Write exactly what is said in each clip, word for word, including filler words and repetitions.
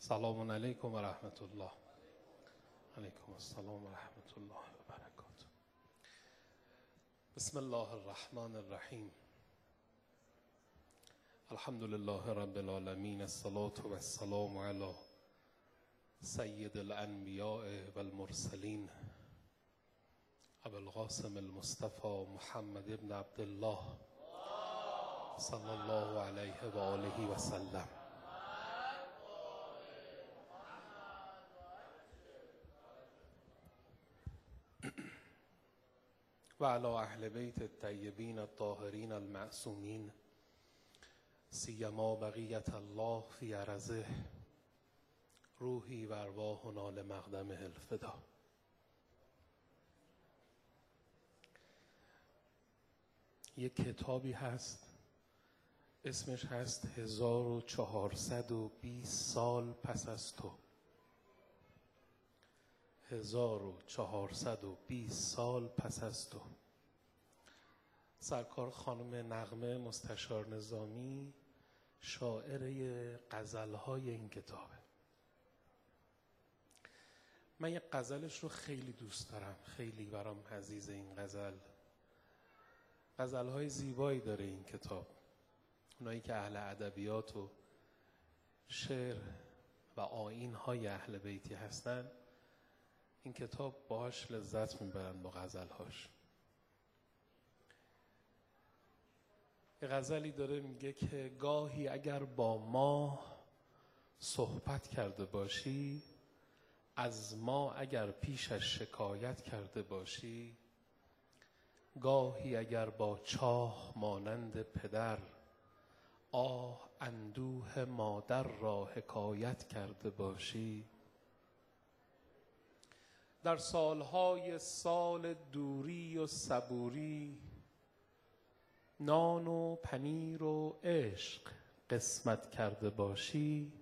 سلام علیکم و رحمت الله. علیکم السلام و رحمت الله و برکاته. بسم الله الرحمن الرحیم. الحمد لله رب العالمین، الصلاة و السلام علی سید الانبیاء و المرسلین ابو القاسم المصطفى محمد ابن عبدالله صلی الله علیه و آله و سلم. و علی اهل بیت الطیبین الطاهرین المعصومین سیما بقیت الله فی ارضه روحی و ارواحنا لمقدمه الفدا. یک کتابی هست اسمش هست هزار و چهارصد و بیست سال پس از تو. هزار و چهارصد و بیست سال پس از تو. سرکار خانم نغمه مستشار نظامی شاعره غزل‌های این کتابه. من یک غزلش رو خیلی دوست دارم، خیلی برام عزیز این غزل. غزل‌های زیبایی داره این کتاب. اونایی که اهل ادبیات و شعر و آیین‌های اهل بیتی هستن این کتاب باهاش لذت میبرن با غزل‌هاش. یه غزلی داره میگه که گاهی اگر با ما صحبت کرده باشی، از ما اگر پیشش شکایت کرده باشی، گاهی اگر با چاه مانند پدر آه اندوه مادر را حکایت کرده باشی، در سالهای سال دوری و صبوری نان و پنیر و عشق قسمت کرده باشی،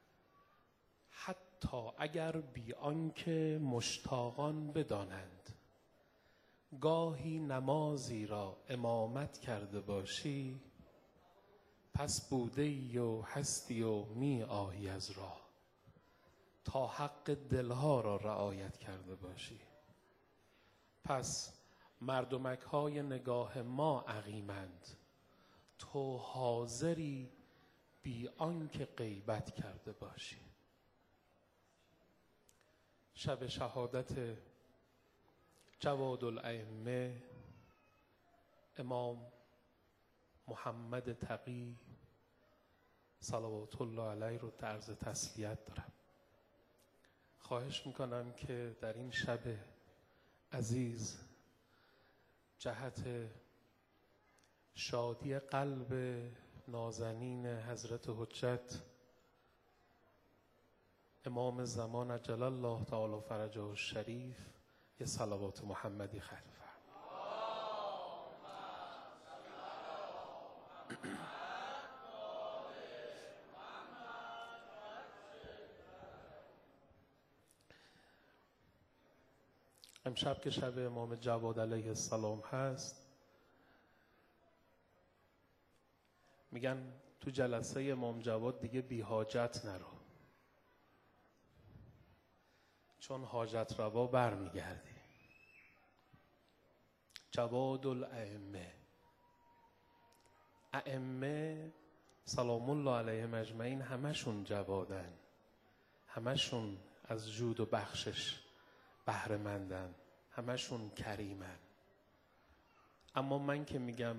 حتی اگر بی آنکه مشتاقان بدانند گاهی نمازی را امامت کرده باشی، پس بوده ای و هستی و می آیی از راه تا حق دلها را رعایت کرده باشی. پس مردمک های نگاه ما عقیمند، تو حاضری بی آنکه غیبت کرده باشی. شب شهادت جواد الائمه امام محمد تقی صلوات الله علیه رو طرز تسلیت دارم. خواهش میکنم که در این شب عزیز جهت شادی قلب نازنین حضرت حجت امام زمان عجل الله تعالی فرجه الشریف یه صلوات محمدی خیر امشب که شب امام جواد علیه السلام هست، میگن تو جلسه امام جواد دیگه بی حاجت نرو، چون حاجت روا بر میگردی. جواد الائمه، ائمه سلام الله علیهم اجمعین همشون جوادن، همشون از جود و بخشش بهره مندن، همشون کریمن. اما من که میگم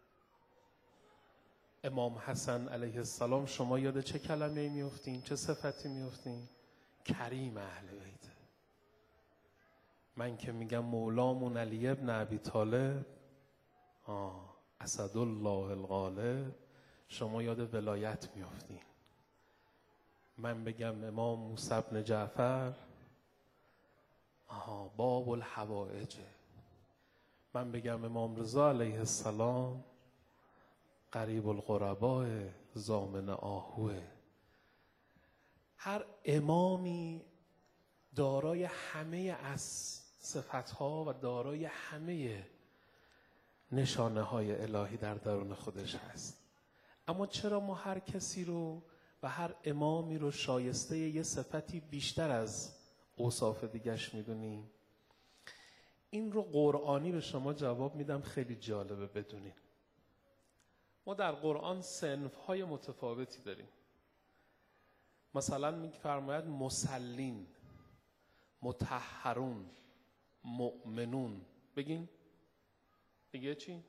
امام حسن علیه السلام، شما یاد چه کلمه میفتین؟ چه صفتی میفتین؟ کریم اهل بیت. من که میگم مولامون علی ابن ابی طالب، آه اسد الله الغالب، شما یاد ولایت میفتین. من بگم امام موسی بن جعفر، آها باب الحوائجه. من بگم امام رضا علیه السلام قریب القرباء ضامن آهوه. هر امامی دارای همه از صفتها و دارای همه نشانه های الهی در درون خودش هست. اما چرا ما هر کسی رو و هر امامی رو شایسته یه صفتی بیشتر از اوصاف دیگش میدونیم. این رو قرآنی به شما جواب میدم، خیلی جالبه بدونین. ما در قرآن صنف‌های متفاوتی داریم. مثلا می‌فرماید مسلین، مطهرون، مؤمنون. بگین دیگه چی؟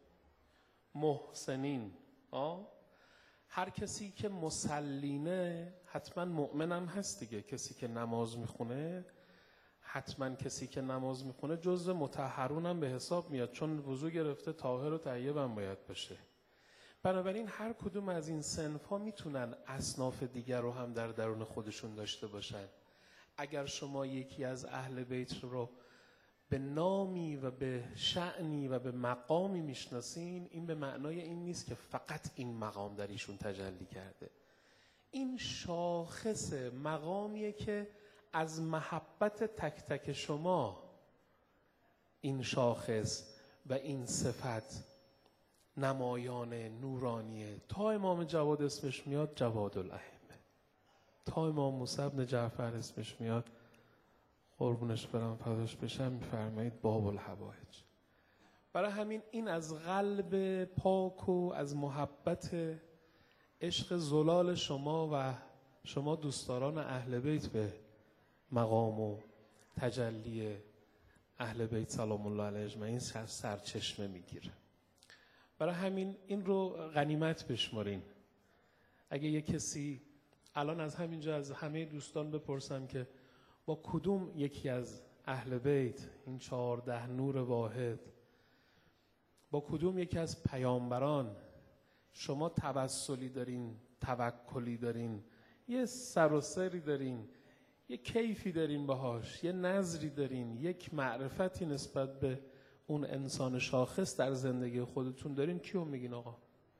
محسنین. آه هر کسی که مسلینه حتما مؤمن هم هست دیگه. کسی که نماز میخونه حتما کسی که نماز میخونه جزء مطهرون هم به حساب میاد، چون وضو گرفته طاهر و طیب هم باید باشه. بنابراین هر کدوم از این صنف ها میتونن اصناف دیگر رو هم در درون خودشون داشته باشن. اگر شما یکی از اهل بیت رو به نامی و به شأنی و به مقامی میشناسین، این به معنای این نیست که فقط این مقام در ایشون تجلی کرده. این شاخص مقامیه که از محبت تک تک شما این شاخص و این صفت نمایان نورانیه. تا امام جواد اسمش میاد جواد الائمه، تا امام موسی بن جعفر اسمش میاد قربونش برم فداش بشم میفرمایید باب الحوائج. برای همین این از قلب پاک و از محبت عشق زلال شما و شما دوستداران اهل بیت به مقام و تجلی اهل بیت سلام الله علیه اجمعین سرچشمه میگیره. برای همین این رو غنیمت بشمارین. اگه یه کسی الان از همینجا از همه دوستان بپرسم که با کدوم یکی از اهل بیت این چهارده نور واحد، با کدوم یکی از پیامبران شما توسلی دارین، توکلی دارین، یه سر و سری دارین، یه کیفی دارین باهاش، یه نظری دارین، یک معرفتی نسبت به اون انسان شاخص در زندگی خودتون دارین، کیو میگین آقا؟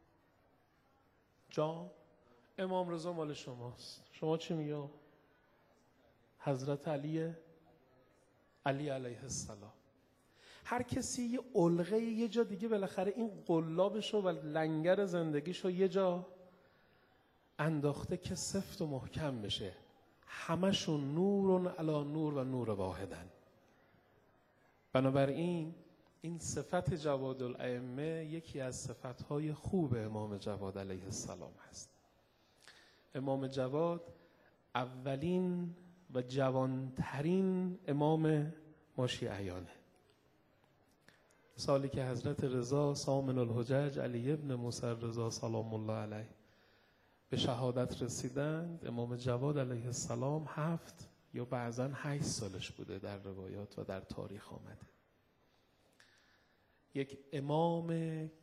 جا امام رضا مال شماست. شما چی میگی آقا؟ حضرت علی علی علیه السلام. هر کسی یه علقه یه جا دیگه بالاخره این قلابشو و لنگر زندگیشو یه جا انداخته که سفت و محکم بشه. همشون نورون علی نور و نور واحدن. بنابراین این صفت جواد الائمه یکی از صفتهای خوب امام جواد علیه السلام هست. امام جواد اولین و جوانترین امام ما شیعیانه. سالی که حضرت رضا سامن الحجج علی ابن موسی رضا سلام الله علیه به شهادت رسیدند، امام جواد علیه السلام هفت یا بعضاً هشت سالش بوده در روایات و در تاریخ آمده. یک امام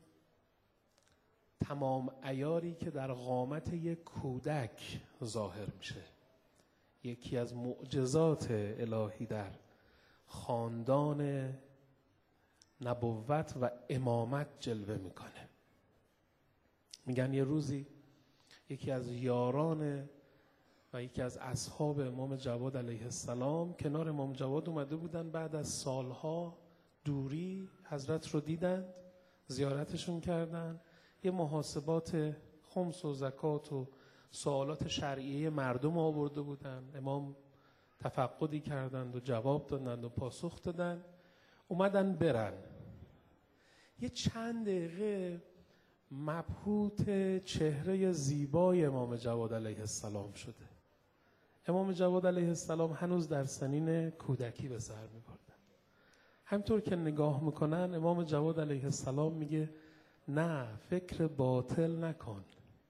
تمام عیاری که در قامت یک کودک ظاهر میشه. یکی از معجزات الهی در خاندان نبوت و امامت جلوه میکنه. میگن یه روزی یکی از یاران و یکی از اصحاب امام جواد علیه السلام کنار امام جواد اومده بودن، بعد از سالها دوری حضرت رو دیدند، زیارتشون کردن، یه محاسبات خمس و زکات و سوالات شرعیه مردم آورده بودن. امام تفقدی کردند و جواب دادند و پاسخ دادند، اومدن برن. یه چند دقیقه مبهوت چهره زیبای امام جواد علیه السلام شده. امام جواد علیه السلام هنوز در سنین کودکی به سر می‌بردن. همطور که نگاه میکنن امام جواد علیه السلام میگه نه، فکر باطل نکن،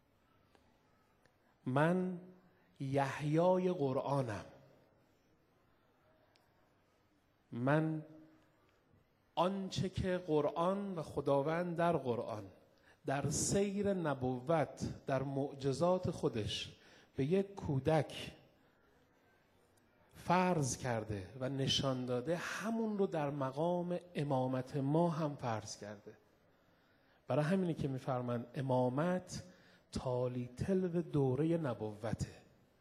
من یحیای قرآنم، من آنچه که قرآن و خداوند در قرآن در سیر نبوت در معجزات خودش به یک کودک فرض کرده و نشان داده، همون رو در مقام امامت ما هم فرض کرده. برای همینی که میفرمند امامت تالی تلو دوره نبوته.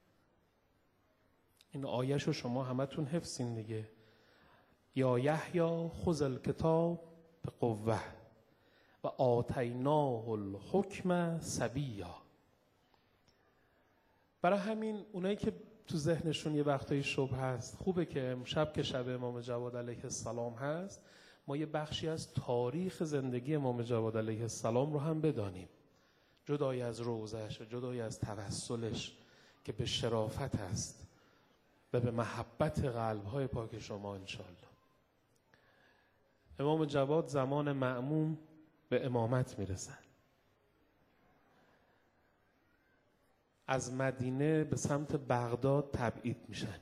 این آیش رو شما همتون حفظین دیگه. یا یحیی خذ الکتاب به قوه و آتیناه الحکم صبیا. برای همین اونایی که تو ذهنشون یه وقتایی شبه هست، خوبه که امشب که شب امام جواد علیه السلام هست ما یه بخشی از تاریخ زندگی امام جواد علیه السلام رو هم بدانیم، جدای از روضه‌اش، جدای از توسلش که به شرافت است و به محبت قلب‌های پاک شما انشالله. امام جواد زمان مأمون به امامت میرسن، از مدینه به سمت بغداد تبعید میشن.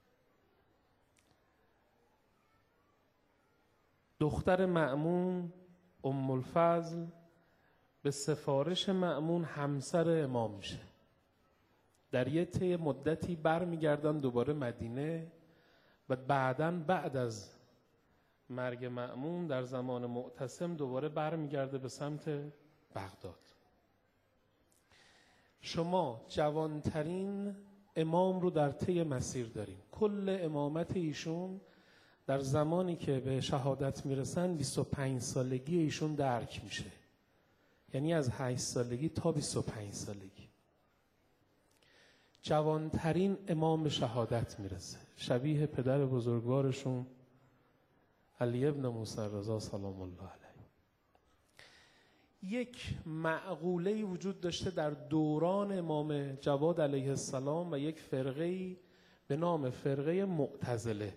دختر مأمون ام الفضل به سفارش مأمون همسر امام میشه. در یه طی مدتی برمیگردن دوباره مدینه و بعداً بعد از مرگ مأمون در زمان معتصم دوباره برمیگرده به سمت بغداد. شما جوانترین امام رو در طی مسیر دارین. کل امامت ایشون در زمانی که به شهادت میرسن بیست و پنج سالگی ایشون درک میشه، یعنی از هشت سالگی تا بیست و پنج سالگی. جوانترین امام به شهادت میرسه، شبیه پدر بزرگوارشون علی ابن موسی رضا سلام الله علیه. یک معقوله‌ای وجود داشته در دوران امام جواد علیه السلام و یک فرقه‌ای به نام فرقه معتزله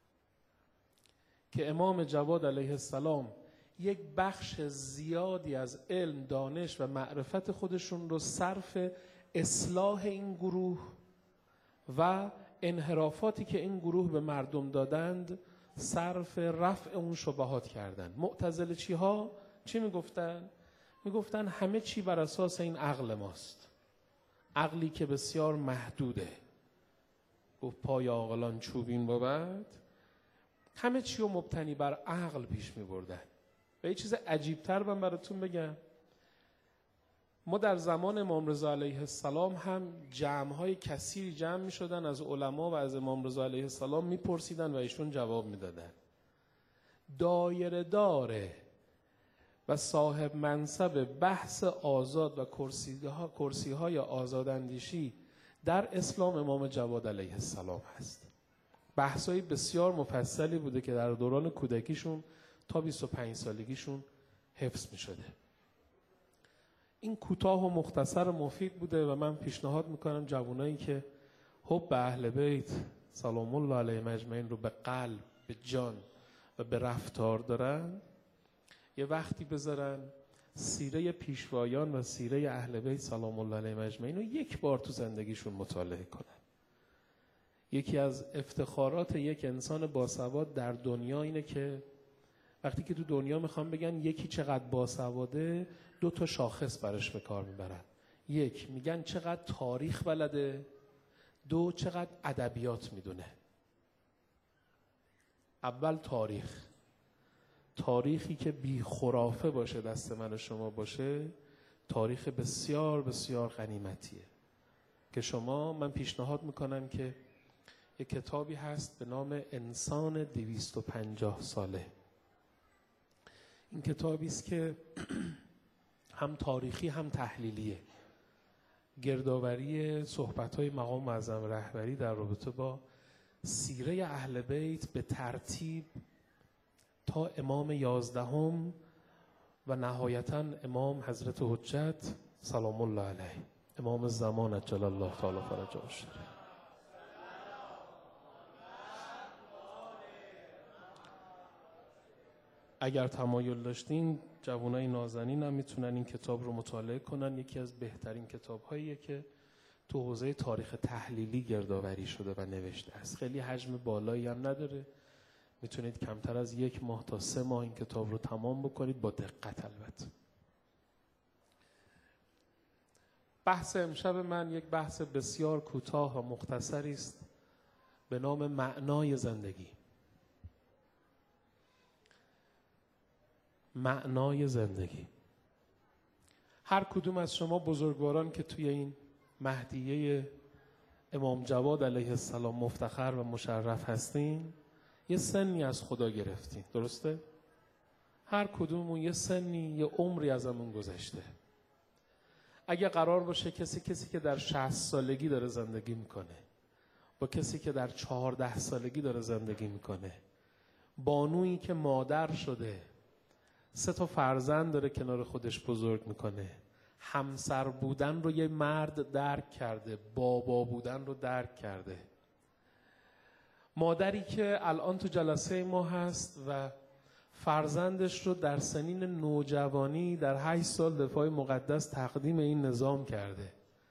که امام جواد علیه السلام یک بخش زیادی از علم، دانش و معرفت خودشون رو صرف اصلاح این گروه و انحرافاتی که این گروه به مردم دادند صرف رفع اون شبهات کردن. معتزله چی ها؟ چی میگفتن؟ میگفتن همه چی بر اساس این عقل ماست، عقلی که بسیار محدوده. گفت پای عاقلان چوبین بود. همه چی رو مبتنی بر عقل پیش میبردن. و یه چیز عجیبتر من براتون بگم، ما در زمان امام رضا علیه السلام هم جمع‌های کثیری جمع می‌شدن از علما و از امام رضا علیه السلام می‌پرسیدن و ایشون جواب می‌دادن. دایره داره و صاحب منصب بحث آزاد و کرسی‌ها کرسی‌های آزاداندیشی در اسلام امام جواد علیه السلام هست. بحث‌های بسیار مفصلی بوده که در دوران کودکیشون تا بیست و پنج سالگیشون حفظ می‌شده. این کوتاه و مختصر و مفید بوده و من پیشنهاد میکنم جوانایی که حب اهل بیت سلام الله علیهم اجمعین رو به قلب، به جان و به رفتار دارن یه وقتی بذارن سیره پیشوایان و سیره اهل بیت سلام الله علیهم اجمعین رو یک بار تو زندگیشون مطالعه کنن. یکی از افتخارات یک انسان باسواد در دنیا اینه که وقتی که تو دنیا میخوام بگن یکی چقدر باسواده، دو تا شاخص برش به کار میبرن. یک، میگن چقدر تاریخ بلده، دو، چقدر ادبیات میدونه. اول تاریخ. تاریخی که بی خرافه باشه، دست من و شما باشه، تاریخ بسیار بسیار غنیمتیه که شما، من پیشنهاد میکنم که یک کتابی هست به نام انسان دویست و پنجاه ساله. این کتابی است که هم تاریخی هم تحلیلیه، گردآوری صحبت‌های مقام معظم رهبری در رابطه با سیره اهل بیت به ترتیب تا امام یازدهم و نهایتاً امام حضرت حجت سلام الله علیه، امام زمان عجل الله تعالی فرجه الشریف. اگر تمایل داشتین جوانای نازنین هم میتونن این کتاب رو مطالعه کنن. یکی از بهترین کتاب‌هاییه که تو حوزه تاریخ تحلیلی گردآوری شده و نوشته است. خیلی حجم بالایی هم نداره، میتونید کمتر از یک ماه تا سه ماه این کتاب رو تمام بکنید، با دقت البته. بحث امشب من یک بحث بسیار کوتاه و مختصری است به نام معنای زندگی. معنای زندگی. هر کدوم از شما بزرگواران که توی این مهدیه امام جواد علیه السلام مفتخر و مشرف هستین، یه سنی از خدا گرفتین، درسته؟ هر کدومون یه سنی، یه عمری ازمون گذشته. اگه قرار باشه کسی کسی که در شصت سالگی داره زندگی میکنه با کسی که در چهارده سالگی داره زندگی میکنه، بانویی که مادر شده سه تا فرزند داره کنار خودش بزرگ میکنه، همسر بودن رو یه مرد درک کرده، بابا بودن رو درک کرده، مادری که الان تو جلسه ما هست و فرزندش رو در سنین نوجوانی در هشت سال دفاع مقدس تقدیم این نظام کرده،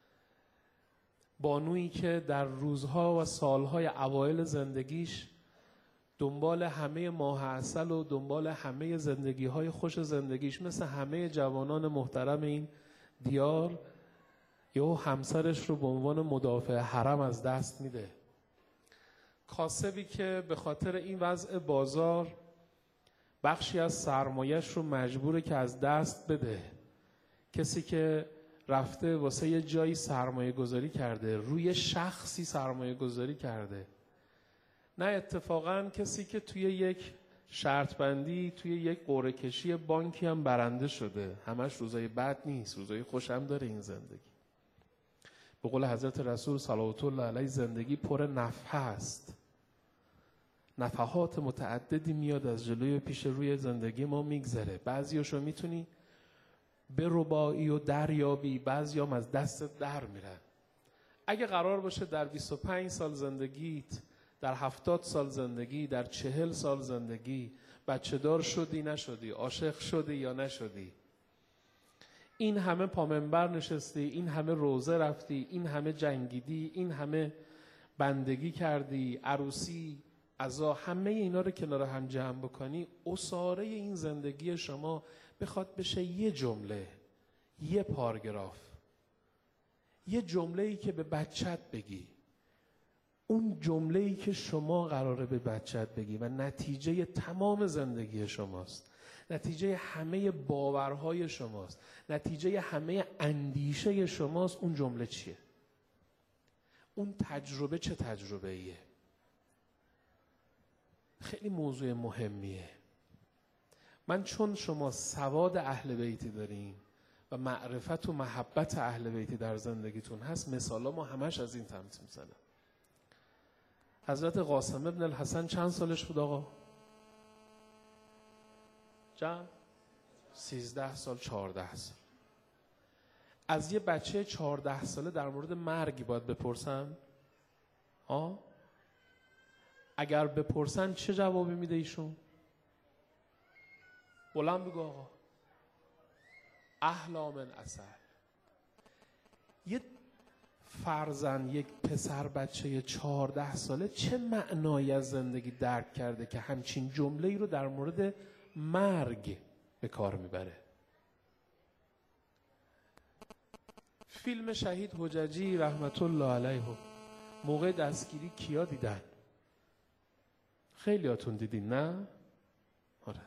بانویی که در روزها و سالهای اوایل زندگیش دنبال همه ماه عسل و دنبال همه زندگی‌های خوش زندگیش مثل همه جوانان محترم این دیار یهو همسرش رو به عنوان مدافع حرم از دست میده. کاسبی که به خاطر این وضع بازار بخشی از سرمایه‌اش رو مجبوره که از دست بده. کسی که رفته واسه یه جایی سرمایه گذاری کرده، روی شخصی سرمایه گذاری کرده. نه اتفاقاً کسی که توی یک شرط بندی توی یک قرعه کشی بانکی هم برنده شده. همش روزای بد نیست، روزای خوش هم داره این زندگی. به قول حضرت رسول صلوات الله علیه زندگی پر نفحه است. نفحات متعددی میاد از جلوی پیش روی زندگی ما میگذره. بعضیاشو میتونی به ربایی و دریابی، بعضی هم از دست در میرن. اگه قرار باشه در بیست و پنج سال زندگیت، در هفتاد سال زندگی، در چهل سال زندگی بچه دار شدی نشدی، عاشق شدی یا نشدی، این همه پامنبر نشستی، این همه روزه رفتی، این همه جنگیدی، این همه بندگی کردی، عروسی، عزا، همه اینا رو کنار هم جمع بکنی، اساره این زندگی شما بخواد بشه یه جمله، یه پاراگراف، یه جمله‌ای که به بچت بگی، اون جمله‌ای که شما قراره به بچت بگی و نتیجه تمام زندگی شماست، نتیجه همه باورهای شماست، نتیجه همه اندیشه شماست، اون جمله چیه؟ اون تجربه چه تجربه ایه؟ خیلی موضوع مهمیه. من چون شما سواد اهل بیتی دارین و معرفت و محبت اهل بیتی در زندگیتون هست، مثالا ما همش از این تمثیل میزنم. حضرت قاسم ابن الحسن چند سالش بود آقا؟ چند؟ سیزده سال، چهارده سال. از یه بچه چهارده ساله در مورد مرگ باید بپرسن؟ آه؟ اگر بپرسن چه جوابی میده ایشون؟ بلند بگو آقا. احلا من عسل. یه فرزند، یک پسر بچه چهارده ساله چه معنایی از زندگی درک کرده که همچین جمله‌ای رو در مورد مرگ به کار میبره؟ فیلم شهید حججی رحمت الله علیه موقع دستگیری کیا دیدن؟ خیلی هاتون دیدین نه؟ آره.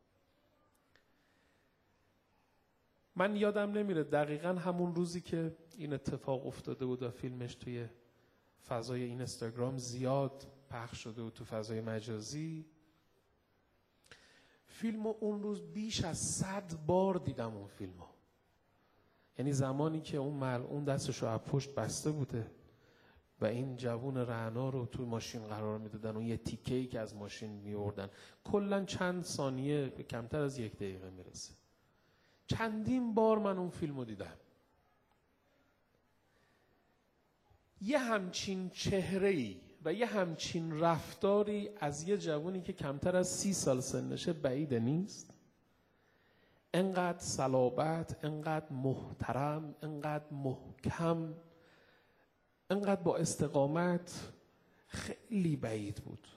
من یادم نمیره دقیقاً همون روزی که این اتفاق افتاده بود و فیلمش توی فضای اینستاگرام زیاد پخش شده بود، تو فضای مجازی، فیلمو اون روز بیش از صد بار دیدم اون فیلمو. یعنی زمانی که اون ملعون دستشو از پشت بسته بوده و این جوون رعنا رو تو ماشین قرار میدادن، اون یه تیکه‌ای که از ماشین میوردن، کلاً چند ثانیه، کمتر از یک دقیقه میرسه. چندین بار من اون فیلمو دیدم. یه همچین چهره‌ای و یه همچین رفتاری از یه جوانی که کمتر از سی سال سنشه بعید نیست. انقدر صلابت، انقدر محترم، انقدر محکم، انقدر با استقامت، خیلی بعید بود.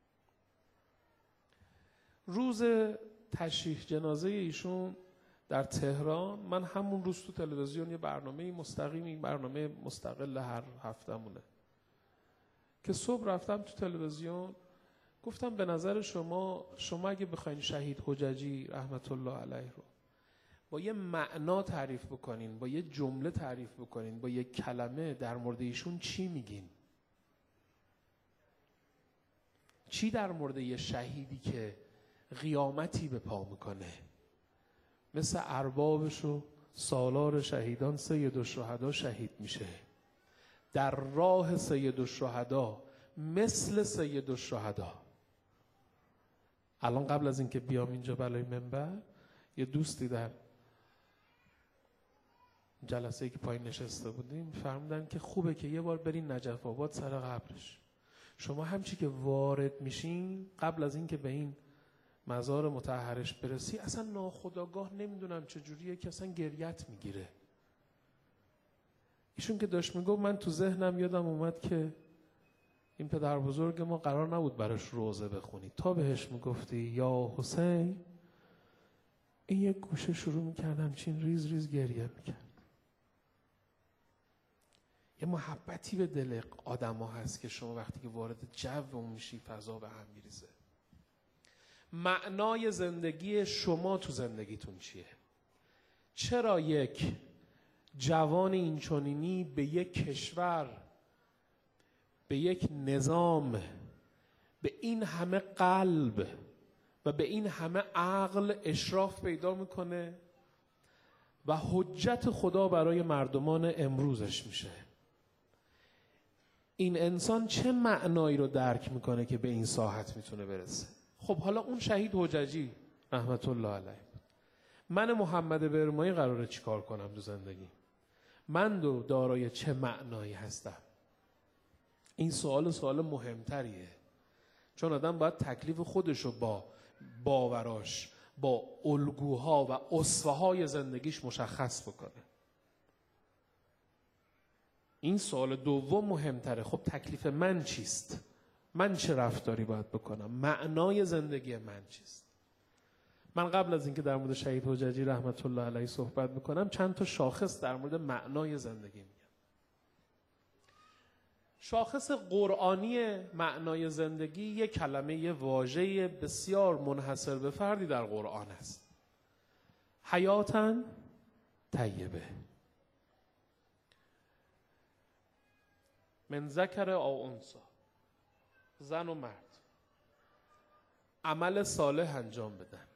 روز تشییع جنازه ایشون در تهران، من همون روز تو تلویزیون یه برنامه مستقیمی، برنامه مستقل هر هفته‌مونه که صبح رفتم تو تلویزیون، گفتم به نظر شما شما اگه بخواین شهید حججی رحمت الله علیه رو با یه معنا تعریف بکنین، با یه جمله تعریف بکنین، با یه کلمه در مورد ایشون چی میگین؟ چی در مورد یه شهیدی که قیامتی به پا میکنه، مثل اربابش و سالار شهیدان سید الشهدا شهید میشه. در راه سید الشهدا مثل سید الشهدا. الان قبل از اینکه بیام اینجا بالای منبر، یه دوستی در جلسه‌ای که پایین نشسته بودیم فرمودن که خوبه که یه بار برین نجف آباد سر قبرش. شما همچی که وارد میشین قبل از اینکه به این مزار مطهرش برسی اصلا ناخودآگاه نمیدونم چجوریه که اصلا گریت میگیره. ایشون که داشت میگفت من تو ذهنم یادم اومد که این پدر بزرگ ما قرار نبود براش روزه بخونی، تا بهش میگفتی یا حسین این یک گوشه شروع میکرد همچین ریز ریز گریه میکرد. یه محبتی به دل آدم ها هست که شما وقتی که وارد جو اون میشی فضا به هم میریزه. معنای زندگی شما تو زندگیتون چیه؟ چرا یک جوان اینچنینی به یک کشور، به یک نظام، به این همه قلب و به این همه عقل اشراف پیدا میکنه و حجت خدا برای مردمان امروزش میشه؟ این انسان چه معنایی رو درک میکنه که به این ساحت میتونه برسه؟ خب حالا اون شهید حججی رحمت الله علیه، من محمد برمایی قراره چیکار کنم تو زندگی؟ من دو دارای چه معنایی هستم؟ این سوال سوال مهمتریه، چون آدم باید تکلیف خودشو با باوراش، با الگوها و اسوه‌های زندگیش مشخص بکنه. این سوال دوم مهمتره. خب تکلیف من چیست؟ من چه رفتاری باید بکنم؟ معنای زندگی من چیست؟ من قبل از اینکه در مورد شهید حججی رحمت الله علیه صحبت بکنم چند تا شاخص در مورد معنای زندگی میگم. شاخص قرآنی معنای زندگی یک کلمه، یک واژه بسیار منحصر به فردی در قرآن است. حیاتن طیبه. من ذکر او انثی، زن و مرد عمل صالح انجام بدن،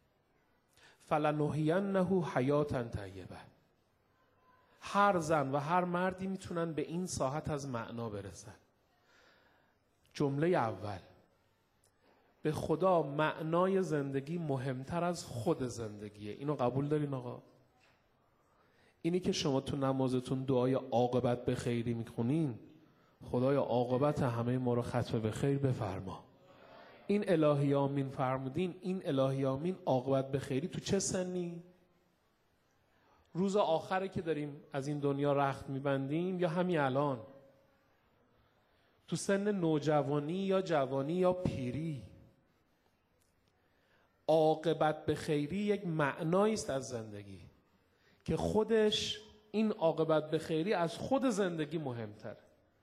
فلنحیینه حیاتا طیبه. هر زن و هر مردی میتونن به این ساحت از معنا برسن. جمله اول، به خدا معنای زندگی مهمتر از خود زندگیه. اینو قبول دارین آقا؟ اینی که شما تو نمازتون دعای عاقبت به خیری میخونین، خدایا عاقبت همه ما رو ختم به خیر بفرما. این الهی آمین فرمودین، این الهی آمین عاقبت به خیری تو چه سنی؟ روز آخره که داریم از این دنیا رخت میبندیم یا همین الان؟ تو سن نوجوانی یا جوانی یا پیری؟ عاقبت به خیری یک معنایی است از زندگی که خودش، این عاقبت به خیری از خود زندگی مهمتره.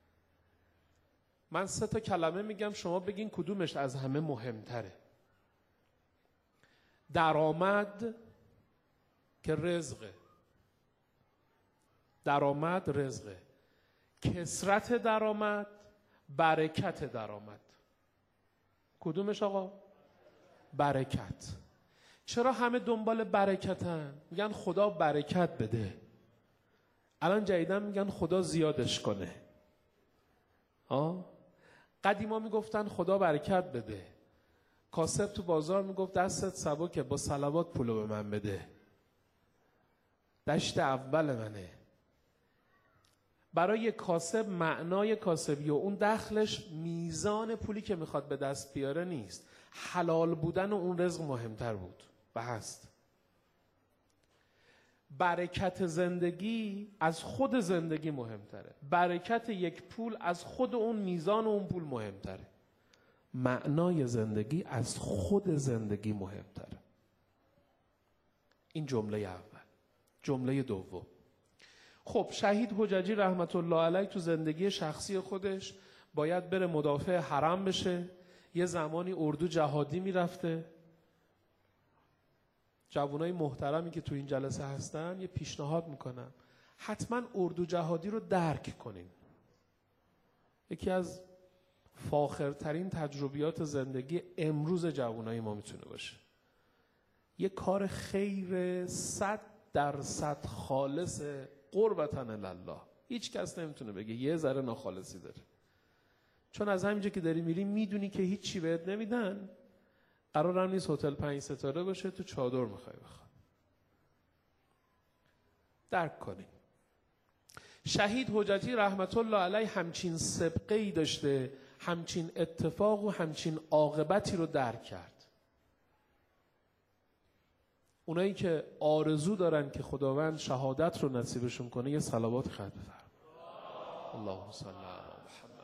من سه تا کلمه میگم، شما بگین کدومش از همه مهمتره. درآمد که رزقه، درآمد رزقه. کثرت درآمد، برکت درآمد. کدومش آقا؟ برکت. چرا همه دنبال برکتن؟ میگن خدا برکت بده. الان جدیدن میگن خدا زیادش کنه. آه؟ قدیما میگفتن خدا برکت بده. کاسب تو بازار میگفت دستت سبکه، با صلوات پولو به من بده. دشت اول منه. برای کاسب معنای کاسبی و اون دخلش میزان پولی که میخواد به دست بیاره نیست، حلال بودن و اون رزق مهمتر بود و هست. برکت زندگی از خود زندگی مهمتره. برکت یک پول از خود اون میزان و اون پول مهمتره. معنای زندگی از خود زندگی مهمتره. این جمله اول. جمله دوم، خب شهید حججی رحمت الله علیه تو زندگی شخصی خودش باید بره مدافع حرم بشه. یه زمانی اردو جهادی میرفته. جوانای محترمی که تو این جلسه هستن یه پیشنهاد میکنم، حتما اردو جهادی رو درک کنین. یکی از فاخرترین تجربیات زندگی امروز جوانای ما میتونه باشه. یه کار خیر صد درصد خالص قربتاً الله. هیچ کس نمیتونه بگه یه ذره ناخالصی داره، چون از همینجا که داری میری میدونی که هیچ چی بهت نمیدن. قرارم نیست هتل پنج ستاره باشه تو چادر میخوای بخوای. درک کنیم. شهید حجتی رحمت الله علیه همچین سابقه‌ای داشته، همچین اتفاق و همچین عاقبتی رو درک کرد. اونایی که آرزو دارن که خداوند شهادت رو نصیبشون کنه یه صلوات خط بفرمایید. اللهم صل علی محمد.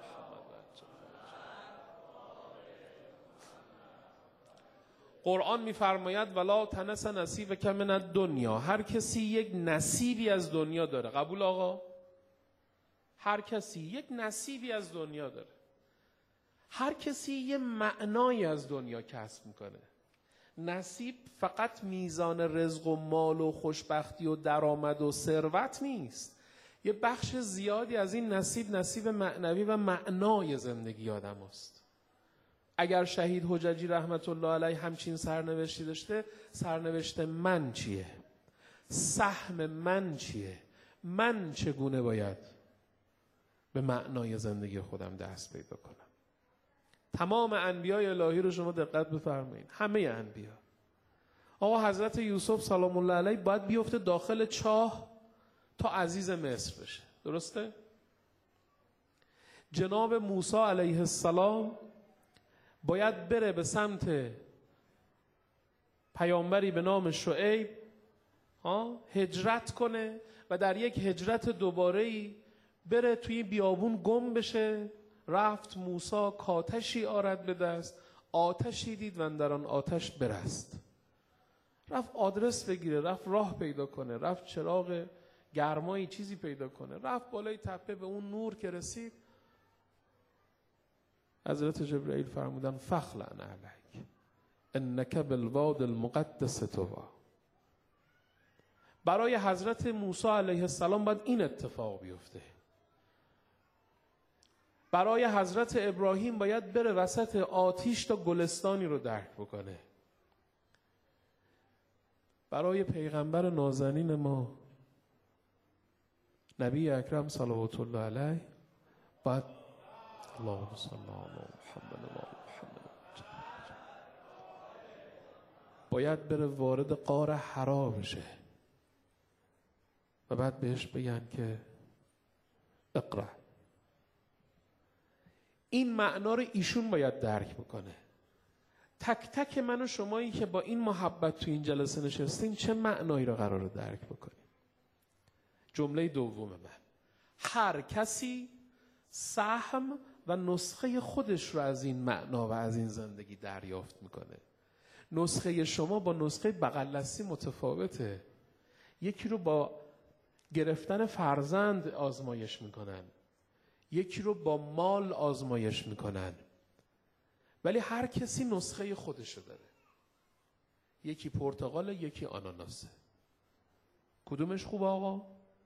قرآن میفرماید ولا تنس نصیبک من الدنیا. هر کسی یک نصیبی از دنیا داره. قبول آقا؟ هر کسی یک نصیبی از دنیا داره. هر کسی یه معنایی از دنیا کسب میکنه. نصیب فقط میزان رزق و مال و خوشبختی و درآمد و ثروت نیست. یه بخش زیادی از این نصیب نصیب معنوی و معنای زندگی آدم است. اگر شهید حجتی رحمت الله علیه همچین سرنوشتی داشته، سرنوشت من چیه؟ سهم من چیه؟ من چگونه باید به معنای زندگی خودم دست پیدا کنم؟ تمام انبیای الهی رو شما دقت بفرمایید، همه انبیا. آقا حضرت یوسف سلام الله علیه باید بیفته داخل چاه تا عزیز مصر بشه، درسته؟ جناب موسی علیه السلام باید بره به سمت پیامبری به نام شعیب، هجرت کنه و در یک هجرت دوباره‌ای بره توی بیابون گم بشه. رفت موسی کاتشی آرد به دست، آتشی دید و در آن آتش برست. رفت آدرس بگیره، رفت راه پیدا کنه، رفت چراغ گرمایی چیزی پیدا کنه، رفت بالای تپه. به اون نور که رسید حضرت جبرئیل فرمودن فخلع علیک انک بالواد المقدس طوی. برای حضرت موسی علیه السلام باید این اتفاق بیفته. برای حضرت ابراهیم باید بره وسط آتیش تا گلستانی رو درک بکنه. برای پیغمبر نازنین ما نبی اکرم صلوات الله علیه باید اللهم صل علی محمد و آل محمد باید بره وارد غار حرا بشه و بعد بهش بگن که اقرأ. این معنا رو ایشون باید درک بکنه. تک تک من و شمایی که با این محبت تو این جلسه نشستیم چه معنایی رو قراره درک بکنیم؟ جمله دوم من، هر کسی سهم و نسخه خودش رو از این معنا و از این زندگی دریافت میکنه. نسخه شما با نسخه بغل دستی متفاوته. یکی رو با گرفتن فرزند آزمایش میکنن، یکی رو با مال آزمایش میکنن، ولی هر کسی نسخه خودشو داره. یکی پرتقال، یکی آناناسه. کدومش خوبه آقا؟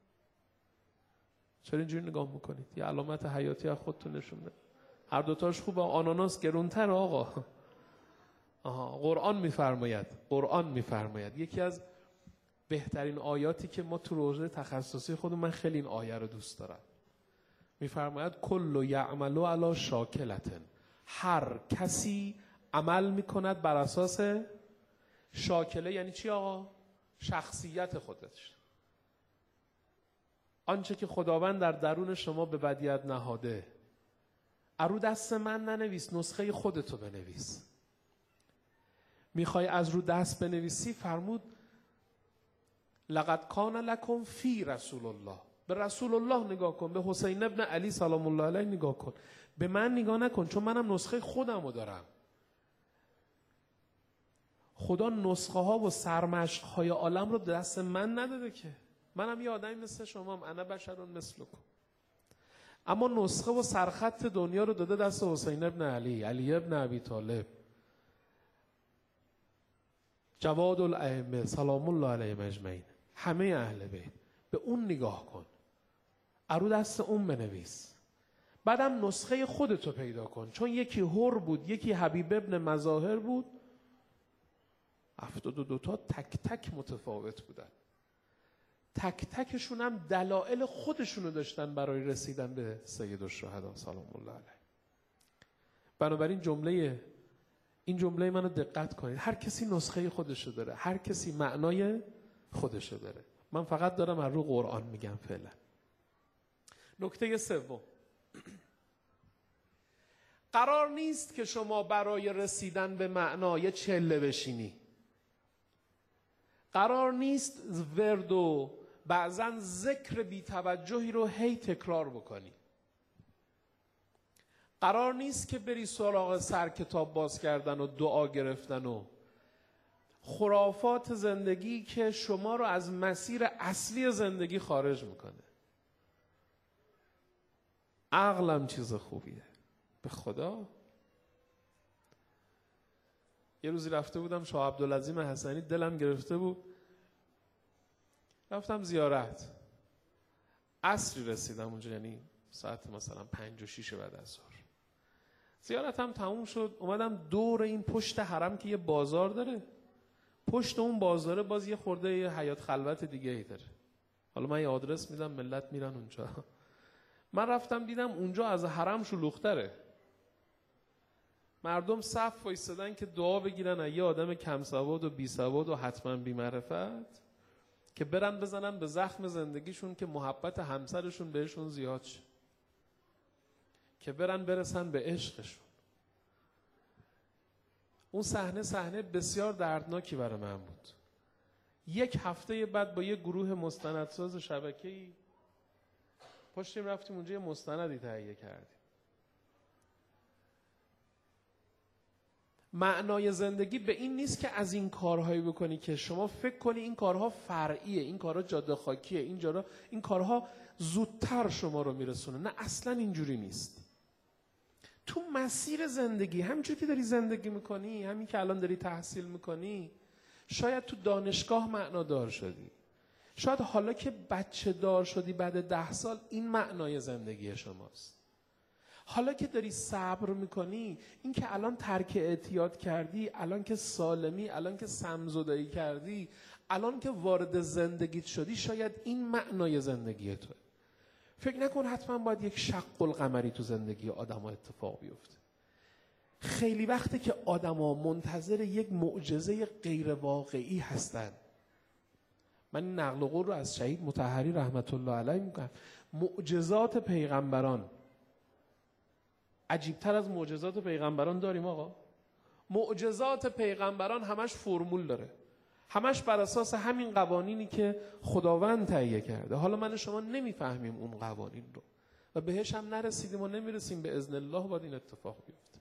چرا اینجوری نگاه میکنید؟ یه علامت حیاتی از خودتون نشون بده. هر دوتاش خوبه. آناناس گرونتر آقا. آها. قرآن میفرماید، قرآن میفرماید یکی از بهترین آیاتی که ما تو روزه تخصصی خودم، من خیلی این آیه رو دوست دارم، میفرماید کل یعمل علی شاکلتن. هر کسی عمل میکند بر اساس شاکله. یعنی چی آقا؟ شخصیت خودش. آنچه که خداوند در درون شما به بدیت نهاده. ارو دست من ننویس، نسخه خودتو بنویس. میخوای از رو دست بنویسی، فرمود لقد کان لکم فی رسول الله. به رسول الله نگاه کن، به حسین ابن علی سلام الله علیه نگاه کن، به من نگاه نکن، چون منم نسخه خودمو دارم. خدا نسخه ها و سرمشق های عالم رو دست من نداده که. منم یه آدمی مثل شمام، انا بشرون مثلکم. اما نسخه و سرخط دنیا رو داده دست حسین ابن علی، علی ابن ابی طالب، جواد الائمه سلام الله علیهم اجمعین، همه اهل بیت. به اون نگاه کن، ارو دست اون بنویس. بعدم نسخه خودتو پیدا کن، چون یکی حر بود، یکی حبیب ابن مظاهر بود. هفتاد و دو تا تک تک متفاوت بودن. تک تکشون هم دلایل خودشونو داشتن برای رسیدن به سید الشهدا سلام الله علیه. بنابراین جمله این جمله منو دقت کنید، هر کسی نسخه خودشو داره، هر کسی معنای خودشو داره. من فقط دارم از رو قرآن میگم فعلا. نکته سوم، قرار نیست که شما برای رسیدن به معنای چله بشینی. قرار نیست ورد و بعضا ذکر بی توجهی رو هی تکرار بکنی. قرار نیست که بری سراغ سر کتاب باز کردن و دعا گرفتن و خرافات زندگی که شما رو از مسیر اصلی زندگی خارج میکنه. عقلم چیز خوبیه به خدا. یه روزی رفته بودم شاه عبدالعظیم حسنی، دلم گرفته بود، رفتم زیارت. عصری رسیدم اونجا، یعنی ساعت مثلا پنج و شیش بعد از ظهر. زیارتم تموم شد، اومدم دور این پشت حرم که یه بازار داره، پشت اون بازاره باز یه خورده یه حیات خلوت دیگه ای داره. حالا من یه آدرس میدم، ملت میرن اونجا. من رفتم دیدم اونجا از حرم شلوغ‌تره. مردم صف وایسادن که دعا بگیرن از یه آدم کم سواد و بی سواد و حتما بی معرفت که برن بزنن به زخم زندگیشون که محبت همسرشون بهشون زیاد شه، که برن برسن به عشقشون. اون صحنه صحنه بسیار دردناکی برای من بود. یک هفته بعد با یه گروه مستندساز شبکه‌ای پشتیم رفتیم اونجا یه مستندی تهیه کردیم. معنای زندگی به این نیست که از این کارهایی بکنی که شما فکر کنی این کارها فرعیه، این کارها جاده خاکیه، این جارا این کارها زودتر شما رو میرسونه. نه، اصلا اینجوری نیست. تو مسیر زندگی همینجوری که داری زندگی میکنی، همین که الان داری تحصیل میکنی، شاید تو دانشگاه معنادار شدی، شاید حالا که بچه دار شدی بعد ده سال این معنای زندگی شماست. حالا که داری صبر میکنی، این که الان ترک اعتیاد کردی، الان که سالمی، الان که سمزدایی کردی، الان که وارد زندگیت شدی، شاید این معنای زندگی توه. فکر نکن حتما باید یک شق القمری تو زندگی آدم ها اتفاق بیفته. خیلی وقته که آدم ها منتظر یک معجزه غیر واقعی هستن. من این نقل قول رو از شهید مطهری رحمت الله علیه میگم. معجزات پیغمبران عجیبتر از معجزات پیغمبران داریم آقا؟ معجزات پیغمبران همش فرمول داره، همش بر اساس همین قوانینی که خداوند تهیه کرده. حالا من و شما نمیفهمیم اون قوانین رو و بهش هم نرسیدیم و نمیرسیم. به اذن الله باید این اتفاق بیفته.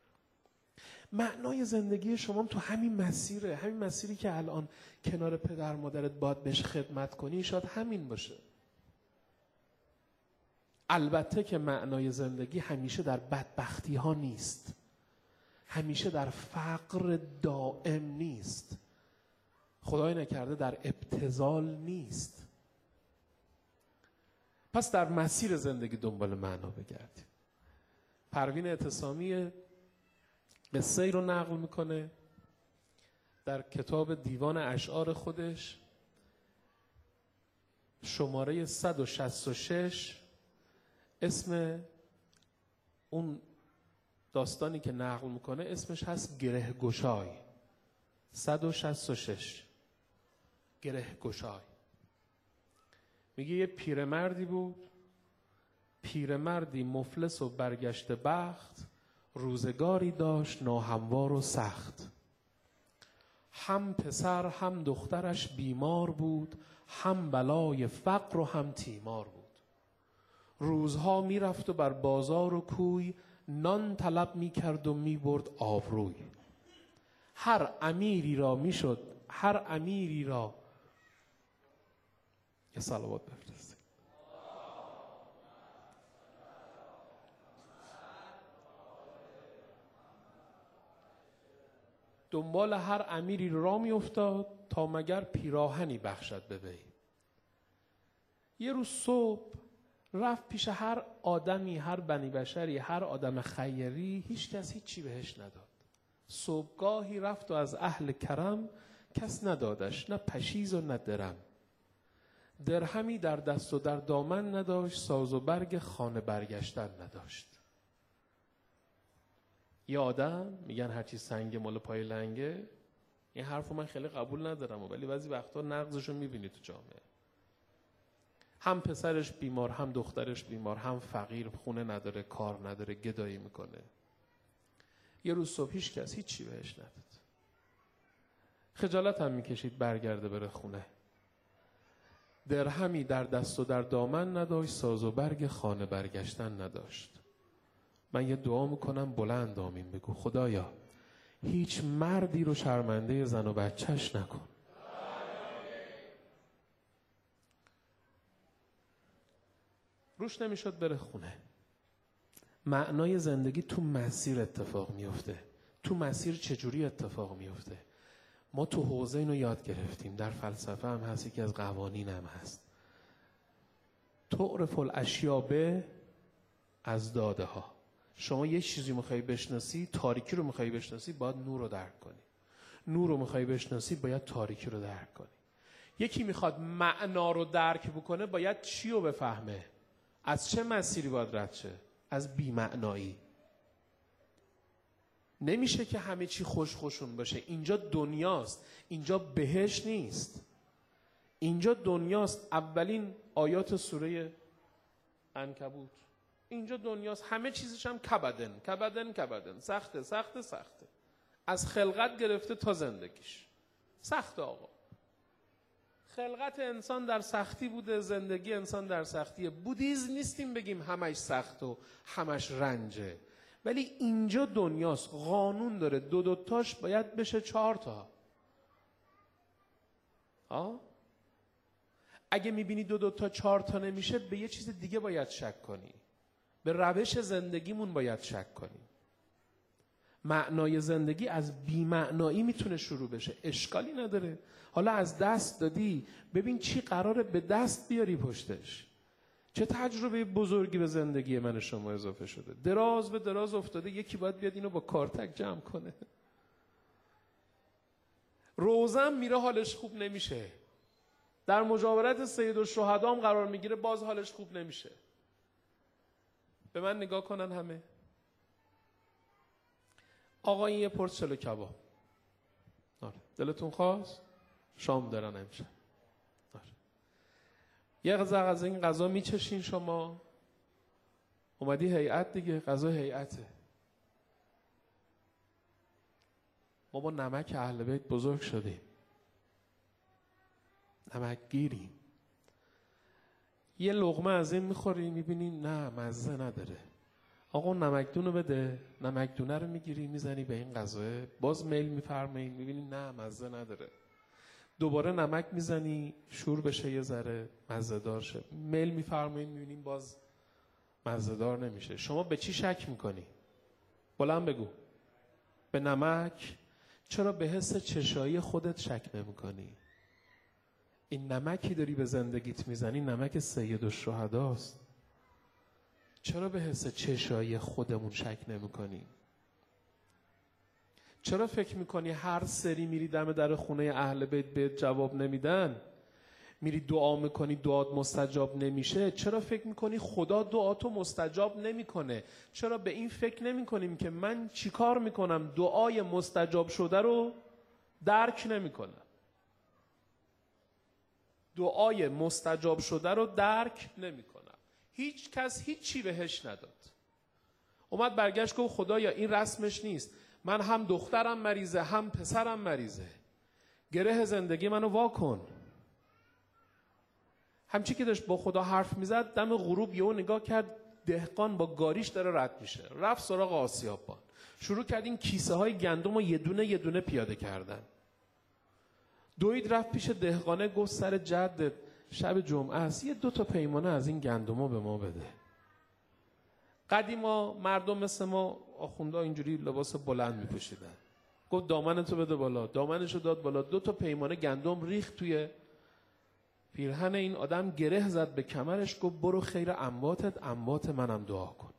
معنای زندگی شما تو همین مسیره، همین مسیری که الان کنار پدر مادرت باید بهش خدمت کنی، شاید همین باشه. البته که معنای زندگی همیشه در بدبختی ها نیست، همیشه در فقر دائم نیست، خدای نکرده در ابتذال نیست. پس در مسیر زندگی دنبال معنا بگردیم. پروین اعتصامی قصه ای رو نقل میکنه در کتاب دیوان اشعار خودش، شماره صد و شصت و شش. اسم اون داستانی که نقل میکنه اسمش هست گره گشای. صد و شصت و شش گره گشای. میگه یه پیرمردی بود، پیرمردی مفلس و برگشته بخت، روزگاری داشت ناهموار و سخت. هم پسر هم دخترش بیمار بود، هم بلای فقر و هم تیمار بود. روزها میرفت و بر بازار و کوی، نان طلب میکرد و میبرد آبروی. هر امیری را میشد هر امیری را یه صلوات بفرستید. دنبال هر امیری را می افتاد تا مگر پیراهنی بخشد به وی. یه روز صبح رفت پیش هر آدمی، هر بنی بشری، هر آدم خیری، هیچ کس هیچی بهش نداد. صبحگاهی رفت و از اهل کرم کس ندادش، نه پشیز و نه درم. درهمی در دست و در دامن نداشت، ساز و برگ خانه برگشتن نداشت. یه آدم میگن هرچی سنگ مال پای لنگه، این حرفو من خیلی قبول ندارم ولی بعضی وقتا نقضشو میبینی تو جامعه. هم پسرش بیمار، هم دخترش بیمار، هم فقیر، خونه نداره، کار نداره، گدایی میکنه. یه روز صبح هیچ کس هیچی بهش نداد. خجالت هم میکشید برگرده بره خونه. درهمی در دست و در دامن نداشت، ساز و برگ خانه برگشتن نداشت. من یه دعا میکنم بلند آمین بگو. خدایا هیچ مردی رو شرمنده زن و بچهش نکن. روش نمیشد بره خونه. معنای زندگی تو مسیر اتفاق میفته. تو مسیر چجوری اتفاق میفته؟ ما تو حوزه اینو یاد گرفتیم. در فلسفه هم هست، یکی از قوانین هم هست. تعرف الاشیاء به از داده ها. شما یه چیزی میخوای بشناسی، تاریکی رو میخوای بشناسی، باید نور رو درک کنی. نور رو میخوای بشناسی، باید تاریکی رو درک کنی. یکی میخواد معنا رو درک بکنه، باید چی رو بفهمه؟ از چه مسیری باید رد شه؟ از بی‌معنایی. نمیشه که همه چی خوش خوشون باشه. اینجا دنیاست، اینجا بهشت نیست. اینجا دنیاست. اولین آیات سوره عنکبوت. اینجا دنیاست، همه چیزش هم کبدن کبدن کبدن، سخته سخته سخته. از خلقت گرفته تا زندگیش سخته. آقا خلقت انسان در سختی بوده، زندگی انسان در سختیه. بودیز نیستیم بگیم همش سخت و همش رنجه، ولی اینجا دنیاست، قانون داره. دو دوتاش باید بشه چهار تا. آه؟ اگه میبینی دو دوتا چهار تا نمیشه، به یه چیز دیگه باید شک کنی. به روش زندگیمون باید شک کنیم. معنای زندگی از بی‌معنایی میتونه شروع بشه، اشکالی نداره. حالا از دست دادی، ببین چی قراره به دست بیاری پشتش. چه تجربه بزرگی به زندگی من شما اضافه شده. دراز به دراز افتاده، یکی باید بیاد اینو با کارتک جمع کنه. روزم میره حالش خوب نمیشه. در مجاورت سید الشهدام قرار میگیره، باز حالش خوب نمیشه. به من نگاه کنن همه. آقا این یه پرس چلو کباب. آره. دلتون خواست؟ شام دارن امشب. آره. یه غذا از این غذا میچشین شما. اومدی هیئت دیگه، غذا هیئته. ما با نمک اهل بیت بزرگ شدیم. نمک گیریم. یه لقمه از این میخوری، میبینی نه مزه نداره. آقا نمکدونو بده. نمکدونه رو میگیری میزنی به این غذا، باز میل میفرمایی، میبینی نه مزه نداره. دوباره نمک میزنی شور بشه یه ذره مزه دار شه، میل میفرمایی، میبینی باز مزه دار نمیشه. شما به چی شک میکنی؟ بلند بگو. به نمک. چرا به حس چشایی خودت شک نمیکنی؟ این نمکی داری به زندگیت میزنی، نمک سید الشهداست. چرا به حس چشایی خودمون شک نمی کنی؟ چرا فکر میکنی هر سری میری دم در خونه اهل بیت بهت جواب نمیدن؟ میری دعا میکنی دعات مستجاب نمیشه؟ چرا فکر میکنی خدا دعاتو مستجاب نمیکنه؟ چرا به این فکر نمی کنیم که من چیکار میکنم دعای مستجاب شده رو درک نمیکنم؟ دعای مستجاب شده رو درک نمیکنم. هیچ کس هیچی بهش نداد. اومد برگشت گفت خدایا این رسمش نیست. من هم دخترم مریضه، هم پسرم مریضه. گره زندگی منو وا کن. همچی که داشت با خدا حرف میزد، دم غروب یهو نگاه کرد دهقان با گاریش داره رد میشه. رفت سراغ آسیابان. شروع کرد این کیسه های گندم رو یه دونه یه دونه پیاده کردن. دوید رفت پیش دهقانه، گفت سر جدت شب جمعه است، یه دو تا پیمانه از این گندمو به ما بده. قدیما مردم مثل ما آخوندا اینجوری لباس بلند میپوشیدن. گفت دامنتو بده بالا. دامنشو داد بالا. دو تا پیمانه گندم ریخت توی پیرهن این آدم، گره زد به کمرش، گفت برو خیر امواتت، اموات منم دعا کن.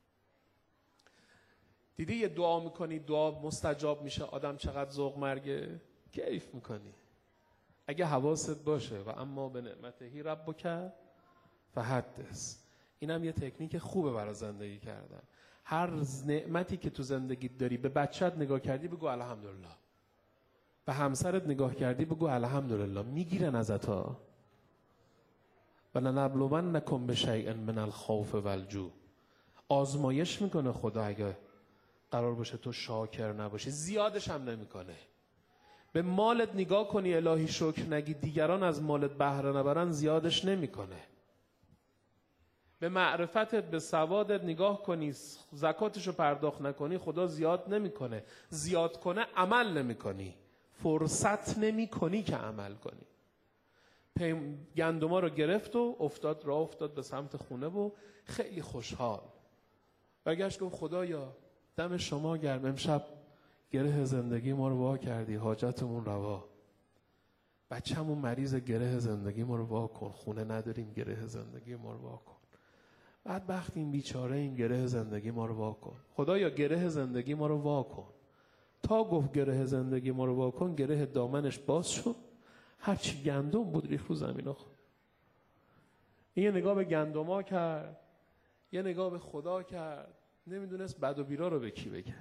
دیدی یه دعا میکنی دعا مستجاب میشه، آدم چقدر ذوق مرگه، کیف میکنی. اگه حواست باشه و اما به نعمتهی ربک فحدث. اینم یه تکنیک خوبه برای زندگی کردن. هر نعمتی که تو زندگیت داری، به بچت نگاه کردی بگو الحمدلله، به همسرت نگاه کردی بگو الحمدلله. میگیرن ازت ها. و لنبلونکم بشیء من الخوف والجوع. آزمایش میکنه خدا اگه قرار باشه تو شاکر نباشی. زیادش هم نمیکنه. به مالت نگاه کنی الهی شکر نگی، دیگران از مالت بهره نبرن، زیادش نمیکنه. به معرفتت، به سوادت نگاه کنی، زکاتشو پرداخت نکنی، خدا زیاد نمیکنه. زیاد کنه عمل نمیکنی، فرصت نمیکنی که عمل کنی. گندما رو گرفت و افتاد راه افتاد به سمت خونه و خیلی خوشحال برگشت گفت خدایا دم شما گرم، امشب گره زندگی ما رو وا کردی، حاجتمون روا. بچه‌مون مریض، گره زندگی ما رو وا کن. خونه نداریم، گره زندگی ما رو وا کن. بعد وقتی این بیچاره این گره زندگی ما رو وا کن. خدایا گره زندگی ما رو وا کن. تا گفت گره زندگی ما رو وا کن، گره دامنش باز شد، هرچی گندم بود ریخت رو زمین ها. این یه نگاه به گندما کرد، یه نگاه به خدا کرد، نمیدونست بد و بیرا رو به کی بگه.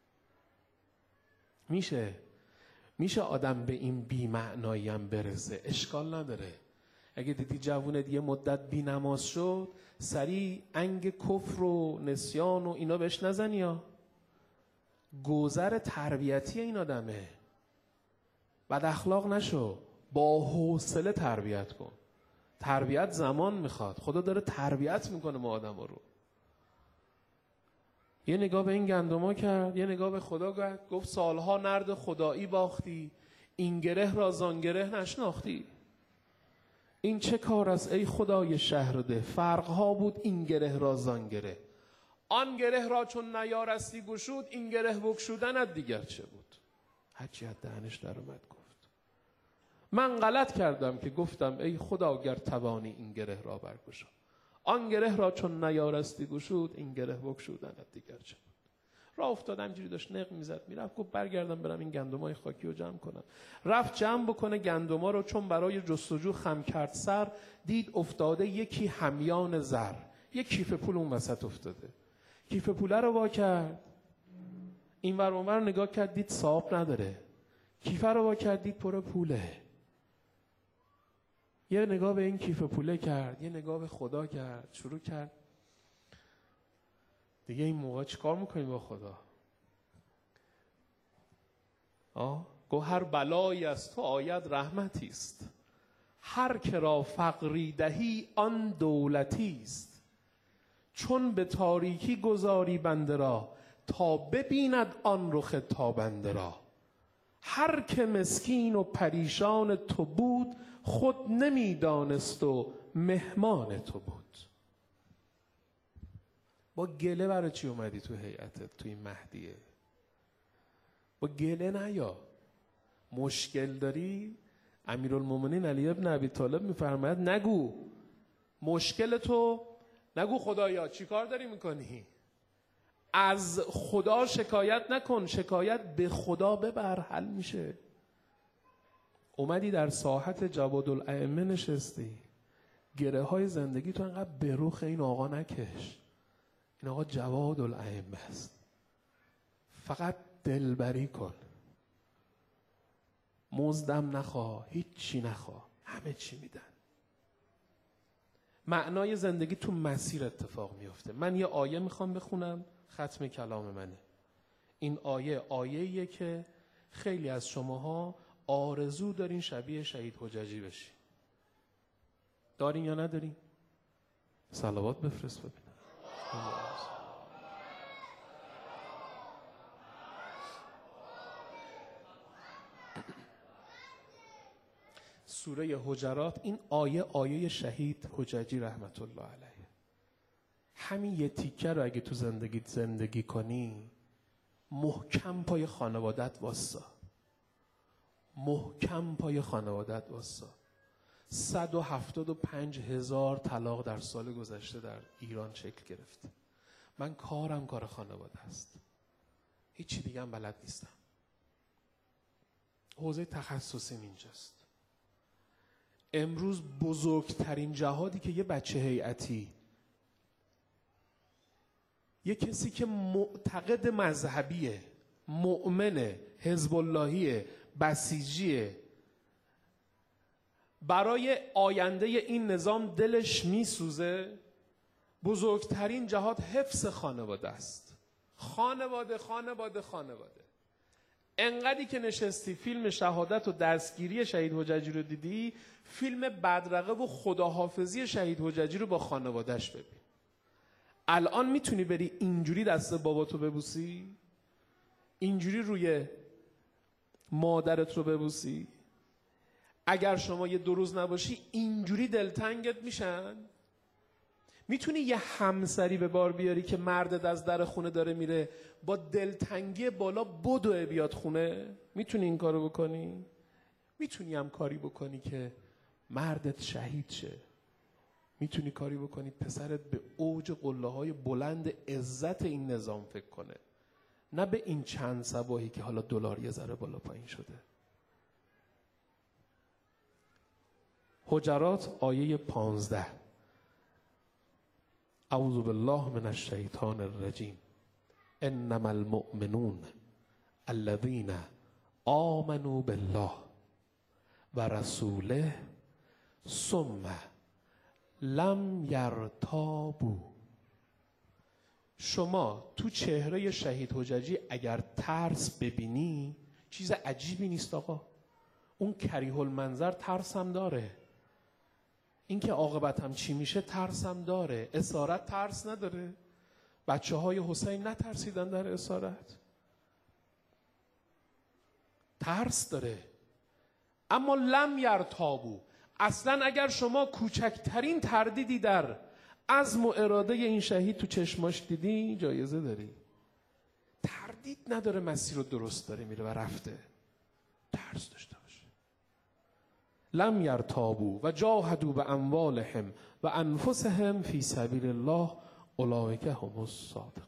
میشه میشه آدم به این بی‌معنایی هم برسه، اشکال نداره. اگه دیدی جوونت یه مدت بی نماز شد، سریع انگ کفر و نسیان و اینا بهش نزنی ها. گذر تربیتی این آدمه. بد اخلاق نشو، با حوصله تربیت کن. تربیت زمان میخواد. خدا داره تربیت میکنه ما آدم رو. یه نگاه به این گندما کرد، یه نگاه به خدا کرد، گفت سالها نرد خدایی باختی، این گره را زان گره نشناختی. این چه کار است ای خدای شهر ده، فرقها بود این گره را زان گره. آن گره را چون نیارستی گشود، این گره بگشودنت دیگر چه بود. هرچی از دهنش در اومد گفت. من غلط کردم که گفتم ای خدا گر توانی این گره را برگشا. آن گره را چون نیارستی گشود، این گره بگشودنت دیگر چه بود. راه افتاد، همجوری داشت نق میزد میرفت، گفت برگردم برم این گندمای خاکی رو جمع کنم. رفت جمع بکنه گندما رو، چون برای جستجو خم کرد سر، دید افتاده یکی همیان زر، یک کیف پول اون وسط افتاده. کیف پوله رو وا کرد، این ور اون ور نگاه کرد، دید صاحب نداره. کیف رو وا کرد، دید پر پوله. یه نگاه به این کیف پوله کرد، یه نگاه به خدا کرد، شروع کرد دیگه این موقع چی کار میکنیم با خدا؟ آه گو هر بلایی از تو آید رحمتی است، هر که را فقری دهی آن دولتی است. چون به تاریکی گذاری بنده را، تا ببیند آن رخ تابنده را. هر که مسکین و پریشان تو بود، خود نمیدانست و مهمان تو بود. با گله برای چی اومدی تو هیئتت تو این مهدیه؟ با گله نیا. مشکل داری؟ امیرالمومنین علی ابن ابی طالب میفرماید نگو مشکل تو، نگو خدایا چی کار داری میکنی؟ از خدا شکایت نکن، شکایت به خدا ببر، حل میشه. اومدی در ساحت جواد الائمه نشستی، گره های زندگی تو انقدر به رخ این آقا نکش. این آقا جواد الائمه است. فقط دلبری کن، مزدم نخواه، هیچ چی نخواه، همه چی میدن. معنای زندگی تو مسیر اتفاق میفته. من یه آیه میخوام بخونم، ختم کلام منه. این آیه آیه‌ایه که خیلی از شماها آرزو دارین شبیه شهید حججی بشی. دارین یا ندارین؟ صلوات بفرست ببینم. سوره حجرات، این آیه آیه شهید حججی رحمت الله علیه. همین یه تیکه رو اگه تو زندگیت زندگی کنی، محکم پای خانوادت واسا، محکم پای خانوادت واسا. صد و هفتاد و پنج هزار طلاق در سال گذشته در ایران شکل گرفته. من کارم کار خانواده است، هیچی دیگه هم بلد نیستم. حوزه تخصصیم اینجاست. امروز بزرگترین جهادی که یه بچه هیئتی، یه کسی که معتقد مذهبیه، مؤمنه، حزب اللهیه، بسیجیه، برای آینده این نظام دلش میسوزه، بزرگترین جهاد حفظ خانواده است. خانواده خانواده خانواده. انقدری که نشستی فیلم شهادت و دستگیری شهید حججی رو دیدی، فیلم بدرقه و خداحافظی شهید حججی رو با خانوادهش ببین. الان میتونی بری اینجوری دست باباتو ببوسی؟ اینجوری روی مادرت رو ببوسی؟ اگر شما یه دو روز نباشی اینجوری دلتنگت میشن؟ میتونی یه همسری به بار بیاری که مردت از در خونه داره میره با دلتنگی بالا بدوه بیاد خونه؟ میتونی این کارو بکنی؟ میتونی هم کاری بکنی که مردت شهید شه؟ میتونی کاری بکنی پسرت به اوج قله‌های بلند عزت این نظام فکر کنه، نه به این چند صباحی که حالا دلار یه ذره بالا پایین شده. حجرات آیه پانزده. اعوذ بالله من الشیطان الرجیم. انما المؤمنون الذین آمنوا بالله و رسوله ثم لم یرتابوا. شما تو چهره شهید حججی اگر ترس ببینی چیز عجیبی نیست آقا. اون کریه المنظر ترس هم داره، اینکه عاقبت هم چی میشه ترس هم داره. اسارت ترس نداره؟ بچه های حسین نترسیدن در اسارت؟ ترس داره. اما لم یرتابوا، اصلا اگر شما کوچکترین تردیدی در عزم و اراده این شهید تو چشماش دیدی، جایزه داری. تردید نداره، مسیر رو درست داره میره و رفته. ترس داشته باشه. لم یرتابوا و جاهدوا باموالهم و انفسهم فی سبیل الله اولئک هم الصادقون.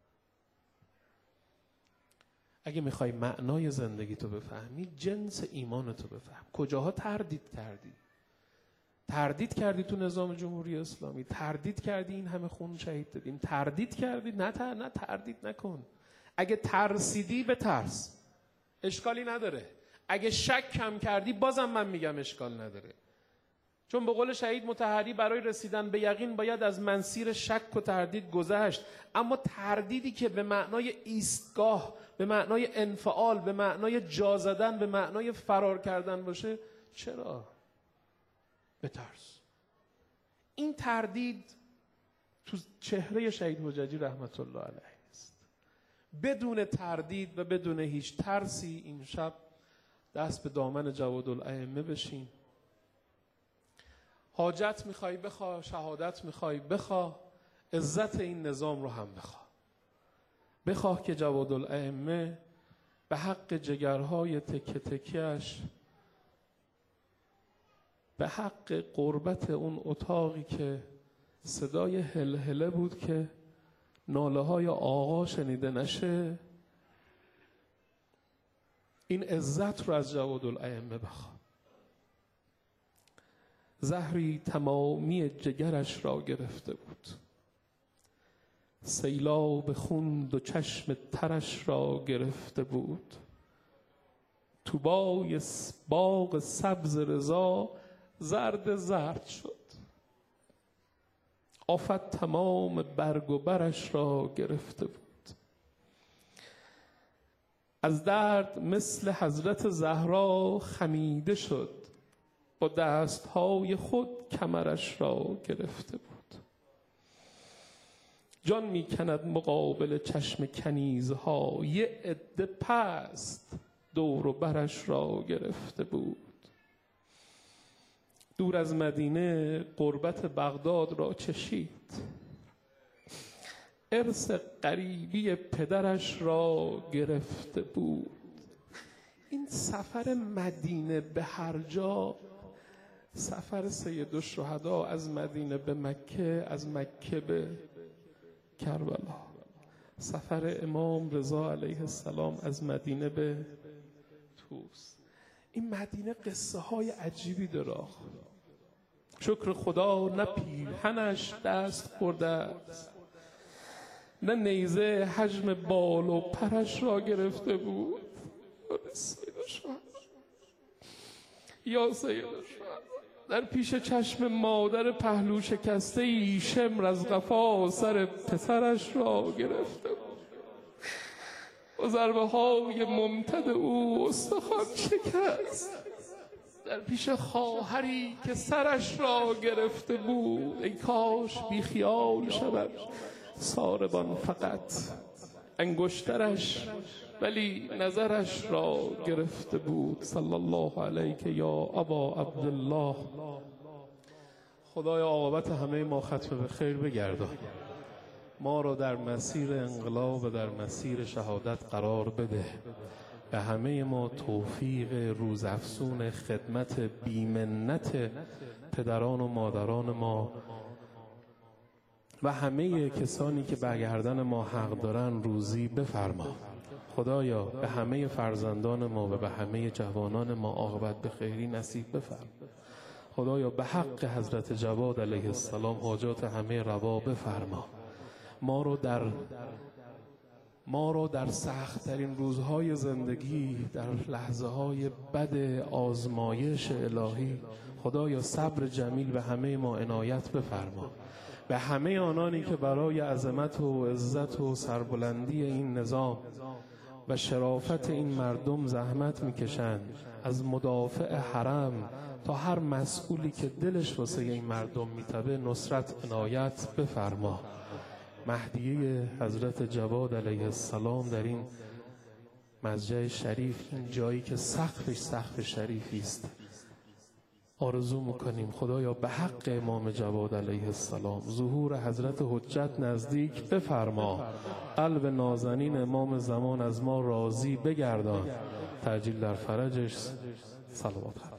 اگه میخوای معنای زندگی تو بفهمی، جنس ایمان تو بفهم. کجاها تردید کردی؟ تردید کردی تو نظام جمهوری اسلامی، تردید کردی این همه خون شهید دادیم، تردید کردی؟ نه تر... نه تردید نکن. اگه ترسیدی به ترس، اشکالی نداره. اگه شک کم کردی بازم من میگم اشکال نداره، چون به قول شهید مطهری برای رسیدن به یقین باید از مسیر شک و تردید گذشت. اما تردیدی که به معنای ایستگاه، به معنای انفعال، به معنای جا زدن، به معنای فرار کردن باشه، چرا؟ بترس. این تردید تو چهره شهید حججی رحمت الله علیه است. بدون تردید و بدون هیچ ترسی این شب دست به دامن جوادالائمه بشین. حاجت میخوای بخوا، شهادت میخوای بخوا، عزت این نظام رو هم بخوا. بخواه که جوادالائمه به حق جگرهای تکه تکیش، به حق قربت اون اتاقی که صدای هلهله بود که ناله های آقا شنیده نشه، این عزت رو از جوادالائمه بخوا. زهری تمامی جگرش را گرفته بود، سیلاب خون دو چشم ترش را گرفته بود. طوبای باغ سبز رضا زرد زرد شد، آفت تمام برگ و برش را گرفته بود. از درد مثل حضرت زهرا خمیده شد، با دستهای خود کمرش را گرفته بود. جان می کند مقابل چشم کنیزها، یه عده پست دور و برش را گرفته بود. دور از مدینه غربت بغداد را چشید، ارث غریبی پدرش را گرفته بود. این سفر مدینه به هر جا، سفر سید الشهدا از مدینه به مکه، از مکه به کربلا، سفر امام رضا علیه السلام از مدینه به طوس، این مدینه قصه های عجیبی داره. شکر خدا نه پیرهنش دست خورده است، نه نیزه حجم بال و پرش را گرفته بود. یا سید در پیش چشم مادر پهلو شکسته ای شمر از قفا سر پسرش را گرفته بود. و ضربه های ممتد او استخوان شکست در پیش خواهری که سرش را گرفته بود. ای کاش بی خیال شود ساربان فقط انگشترش، ولی نظرش را گرفته بود. صلی الله علیک یا ابا عبدالله. خدای عاقبت همه ما ختم به خیر بگردان، ما را در مسیر انقلاب و در مسیر شهادت قرار بده. به همه ما توفیق روزافزون خدمت بیمنت پدران و مادران ما و همه کسانی که برگردن ما حق دارن روزی بفرما. خدایا به همه فرزندان ما و به همه جوانان ما عاقبت به خیری نصیب بفرما. خدایا به حق حضرت جواد علیه السلام حاجات همه روا بفرما. ما رو در ما رو در سخت‌ترین روزهای زندگی، در لحظه های بد آزمایش الهی، خدایا صبر جمیل به همه ما عنایت بفرما. به همه آنانی که برای عظمت و عزت و سربلندی این نظام و شرافت این مردم زحمت میکشند، از مدافع حرم تا هر مسئولی که دلش واسه این مردم میتبه، نصرت عنایت بفرما. مهدیه حضرت جواد علیه السلام در این مسجد شریف، این جایی که سقفش سقف شریفی است، آرزو میکنیم خدایا به حق امام جواد علیه السلام ظهور حضرت حجت نزدیک بفرما. قلب نازنین امام زمان از ما راضی بگردان. تعجیل در فرجش. صلوات.